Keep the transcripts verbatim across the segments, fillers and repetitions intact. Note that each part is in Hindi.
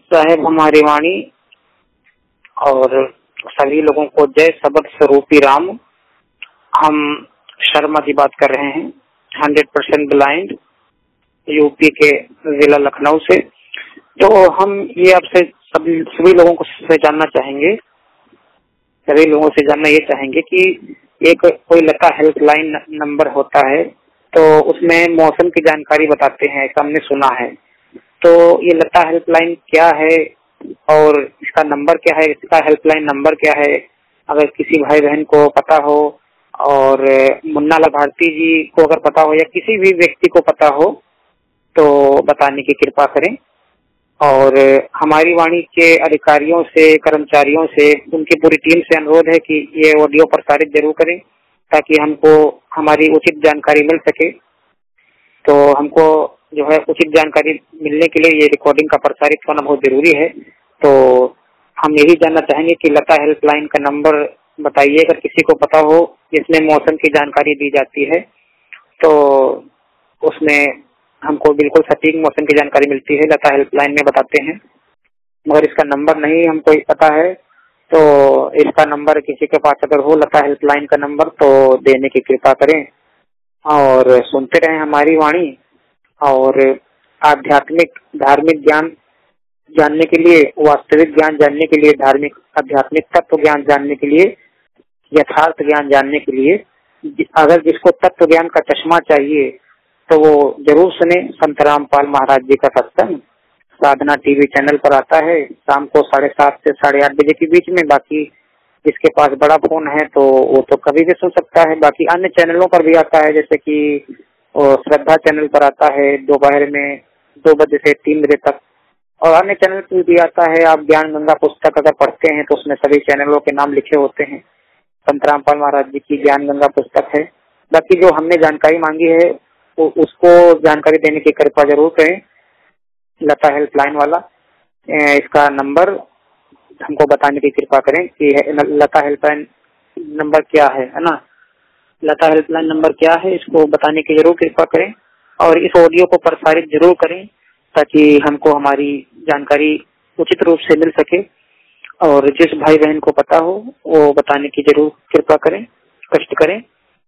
साहेब हमारी वाणी और सभी लोगों को जय सबद स्वरूपी राम। हम शर्मा जी बात कर रहे हैं, हंड्रेड परसेंट ब्लाइंड, यूपी के जिला लखनऊ से। तो हम ये आपसे सभी सभी लोगों को से जानना चाहेंगे सभी लोगों से जानना ये चाहेंगे कि एक कोई लता हेल्पलाइन नंबर होता है, तो उसमें मौसम की जानकारी बताते हैं, ऐसा हमने सुना है। तो ये लता हेल्पलाइन क्या है और इसका नंबर क्या है, इसका हेल्पलाइन नंबर क्या है? अगर किसी भाई बहन को पता हो और मुन्ना लाभार्थी जी को अगर पता हो या किसी भी व्यक्ति को पता हो तो बताने की कृपा करें। और हमारी वाणी के अधिकारियों से, कर्मचारियों से, उनकी पूरी टीम से अनुरोध है कि ये ऑडियो प्रसारित जरूर करें ताकि हमको हमारी उचित जानकारी मिल सके। तो हमको जो है उचित जानकारी मिलने के लिए ये रिकॉर्डिंग का प्रसारित होना बहुत जरूरी है। तो हम यही जानना चाहेंगे कि लता हेल्पलाइन का नंबर बताइए, अगर किसी को पता हो जिसमें मौसम की जानकारी दी जाती है तो उसमें हमको बिल्कुल सटीक मौसम की जानकारी मिलती है, लता हेल्पलाइन में बताते हैं। मगर इसका नंबर नहीं हमको पता है, तो इसका नंबर किसी के पास अगर हो लता हेल्पलाइन का नंबर तो देने की कृपा करें। और सुनते रहें हमारी वाणी। और आध्यात्मिक धार्मिक ज्ञान जानने के लिए, वास्तविक ज्ञान जानने के लिए, धार्मिक आध्यात्मिक तत्व ज्ञान जानने के लिए, यथार्थ ज्ञान जानने के लिए, अगर जिसको तत्व ज्ञान का चश्मा चाहिए तो वो जरूर सुने संत रामपाल महाराज जी का सत्संग। साधना टीवी चैनल पर आता है शाम को साढ़े सात से साढ़े आठ बजे के बीच में। बाकी जिसके पास बड़ा फोन है तो वो तो कभी भी सुन सकता है। बाकी अन्य चैनलों पर भी आता है, जैसे कि श्रद्धा चैनल पर आता है दोपहर में दो बजे से तीन बजे तक, और अन्य चैनल पर भी आता है। आप ज्ञान गंगा पुस्तक अगर पढ़ते हैं तो उसमें सभी चैनलों के नाम लिखे होते हैं। संत रामपाल महाराज जी की ज्ञान गंगा पुस्तक है। बाकी जो हमने जानकारी मांगी है तो उसको जानकारी देने की कृपा जरूर करें। लता हेल्पलाइन वाला इसका नंबर हमको बताने की कृपा करें कि लता हेल्पलाइन नंबर क्या है, है ना? लता हेल्पलाइन नंबर क्या है, इसको बताने की जरूर कृपा करें और इस ऑडियो को प्रसारित जरूर करें ताकि हमको हमारी जानकारी उचित रूप से मिल सके। और जिस भाई बहन को पता हो वो बताने की जरूर कृपा करें, कष्ट करें।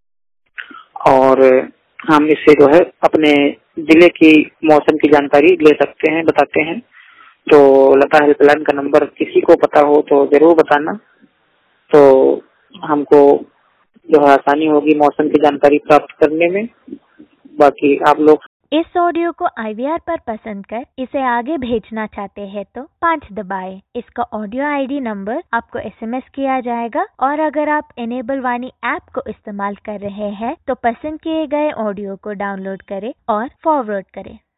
और हम इससे जो है अपने जिले की मौसम की जानकारी ले सकते हैं, बताते हैं। तो लता हेल्पलाइन का नंबर किसी को पता हो तो जरूर बताना, तो हमको जो है आसानी होगी मौसम की जानकारी प्राप्त करने में। बाकी आप लोग इस ऑडियो को आई वी आर पर पसंद कर इसे आगे भेजना चाहते हैं तो पाँच दबाएं। इसका ऑडियो आई डी नंबर आपको एस एम एस किया जाएगा। और अगर आप इनेबल वाणी ऐप को इस्तेमाल कर रहे हैं तो पसंद किए गए ऑडियो को डाउनलोड करें और फॉरवर्ड करें।